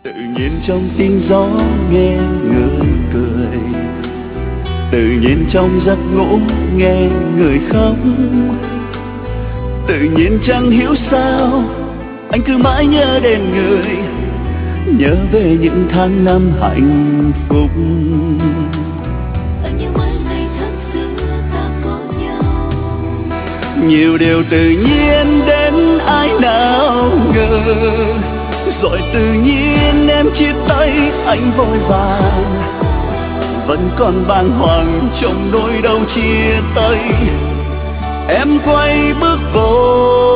Tự nhiên trong tiếng gió nghe người cười, tự nhiên trong giấc ngủ nghe người khóc. Tự nhiên chẳng hiểu sao anh cứ mãi nhớ đến người, nhớ về những tháng năm hạnh phúc. Anh nhớ mãi ngày tháng xưa ta có nhau. Nhiều điều tự nhiên đến ai nào ngờ, rồi tự nhiên em chia tay anh vội vàng. Vẫn còn bàng hoàng trong nỗi đau chia tay, em quay bước vội